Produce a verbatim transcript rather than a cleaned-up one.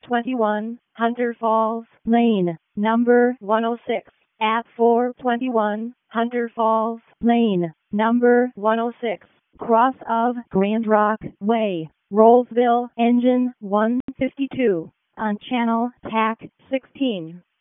twenty-one, Hunter Falls Lane, number one oh six. At four twenty-one, Hunter Falls Lane, number one oh six. Cross of Grand Rock Way, Rollsville, engine one fifty-two. On channel T A C sixteen.